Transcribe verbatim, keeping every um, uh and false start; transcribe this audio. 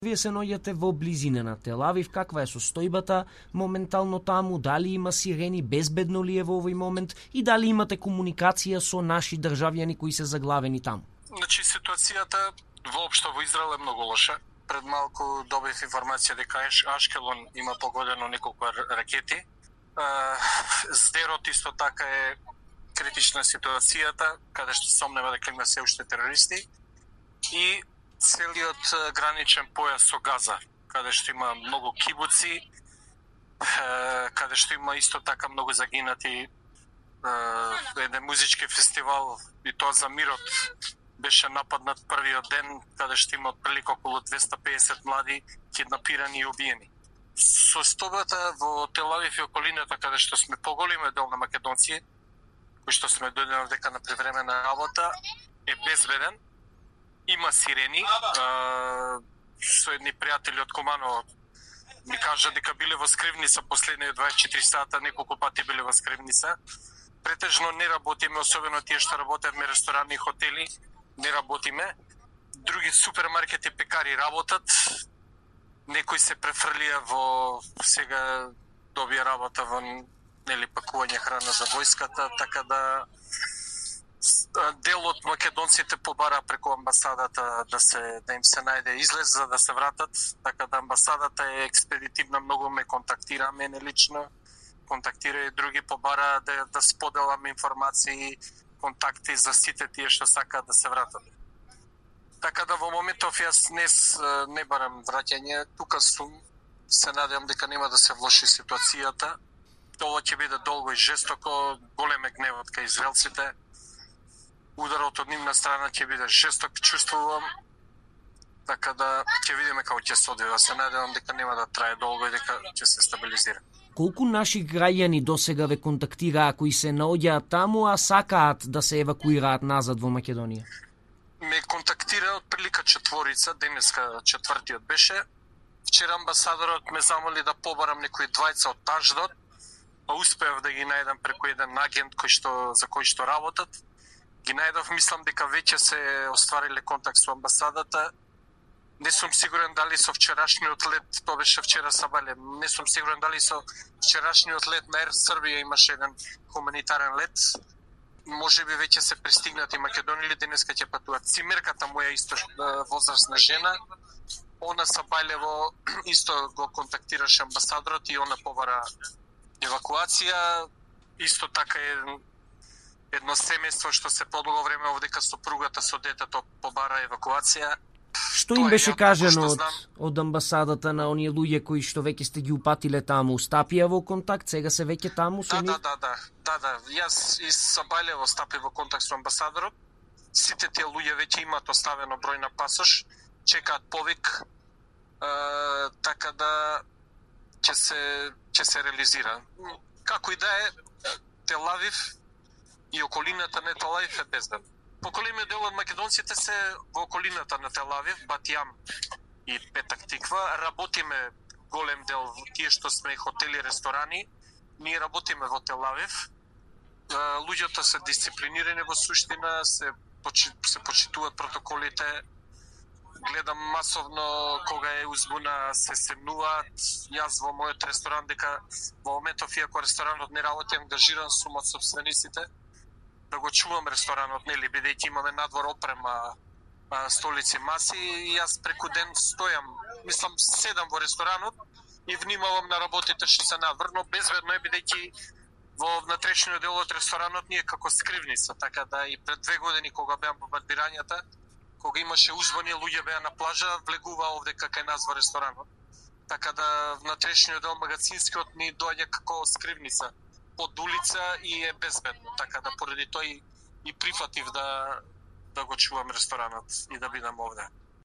Вие се наоѓате во близина на Тел Авив, каква е состојбата моментално таму, дали има сирени, безбедно ли е во овој момент и дали имате комуникација со наши државјани кои се заглавени таму? Значи, ситуацијата воопшто во Израел е многу лоша. Пред малку добив информација дека Ашкелон има погодено неколку ракети. Сдерот исто така е критична ситуацијата, каде што сомнева дека има се уште терористи. И целиот граничен појас со Газа, каде што има многу кибуци, каде што има исто така многу загинати. Еден музички фестивал, и тоа за мирот, беше нападнат првиот ден, каде што има отприлика околу двеста педесет млади киднапирани и убиени. Состојбата во Тел Авив и околината, каде што сме поголемиот дел на македонци, кои што сме дојдени дека на привремена работа, е безбеден. Има сирени. Со едни пријатели од Комано ми кажа дека биле во скривница последните дваесет и четири сата, неколку пати биле во скривница. Претежно не работиме, особено тие што работевме ресторани и хотели, не работиме. Други супермаркети, пекари работат. Некои се префрлија во сега добија работа во нели пакување храна за војската, така да дел од македонците побара преку амбасадата да се да им се најде излез за да се вратат, така да амбасадата е експедитивна, многу ме контактира мене лично, контактира и други, побара да да споделам информации, контакти за сите тие што сакаат да се вратат. Така да во моментов јас не не барам враќање, тука сум, се надевам дека нема да се влоши ситуацијата. Ова ќе биде долго и жестоко, голем е гневот кај израелците. Ударот од нивна страна ќе биде жесток, чувствувам, така да ќе видиме како ќе се одвива. Се надевам дека нема да трае долго и дека ќе се стабилизира. Колку наши граѓани досега ве контактираа кои се наоѓаат таму, а сакаат да се евакуираат назад во Македонија? Ме контактира од прилика четворица, денеска четвртиот беше. Вчера амбасадорот ме замоли да побарам некои двајца од Таждот, а успеав да ги најдам преку еден агент кој што за кој што работат. Ги најдов, мислам дека веќе се оствариле контакт со амбасадата. Не сум сигурен дали со вчерашниот лет, тоа беше вчера сабале, не сум сигурен дали со вчерашниот лет на Ер Србија имаше еден хуманитарен лет. Може би веќе се пристигнати Македонија или денеска ќе патуваат. Цимерката моја исто возрастна жена, она сабајлево исто го контактираше амбасадорот и она побара евакуација. Исто така е едно семејство што се подолго време овдека сопругата со детето побара евакуација. Што им беше кажано од, од амбасадата на оние луѓе кои што веќе сте ги упатиле таму? Стапија во контакт, сега се веќе таму со да, нив? Да, да, да, да, да. Јас и Сабајлево стапи во контакт со амбасадорот. Сите тие луѓе веќе имаат оставено број на пасош, чекаат повик, е, така да ќе се ќе се реализира. Како и да е, Тел Авив и околината на Тел Авив е безбедна. Поголемиот дел од македонците се во околината на Тел Авив, Батјам и Петак Тиква. Работиме голем дел тие што сме хотели, ресторани. Ние работиме во Тел Авив. Луѓето се дисциплинирани во суштина, се се почитуваат протоколите. Гледам масовно кога е узбуна се семнуваат. Јас во мојот ресторан дека во моментов иако ресторанот не работи, ангажиран сум од собствениците да го чувам ресторанот, нели, бидејќи имаме надвор опрема, столици, маси, и јас преку ден стојам, мислам, седам во ресторанот и внимавам на работите што се надвор, но безбедно е бидејќи во внатрешниот дел од ресторанот ние како скривница, така да и пред две години кога беа бомбардирањата, кога имаше узбуни, луѓе беа на плажа, влегува овде кај нас во ресторанот. Така да внатрешниот дел магазинскиот ни доаѓа како скривница под улица и е безбедно, така да поради тој и прифатив да да го чувам ресторанот и да бидам овде.